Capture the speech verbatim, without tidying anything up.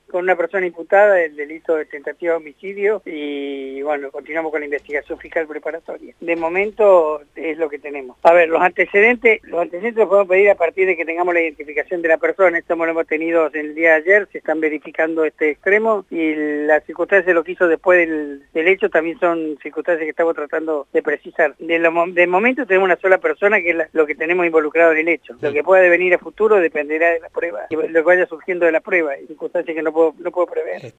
con una persona imputada del delito de tentativa de homicidio y bueno, continuamos con la investigación fiscal preparatoria. De momento es lo que tenemos. A ver, los antecedentes, los antecedentes los podemos pedir a partir de que tengamos la identificación de la persona. Esto lo hemos tenido el día de ayer, se están verificando este extremo y las circunstancias de lo que hizo después del, del hecho también son circunstancias que estamos tratando de precisar. De, lo, de momento tenemos una sola persona que es la, lo que tenemos involucrado en el hecho. Lo que pueda devenir a futuro dependerá de la prueba, lo que vaya surgiendo de la prueba, y circunstancias que no puedo, no puedo prever.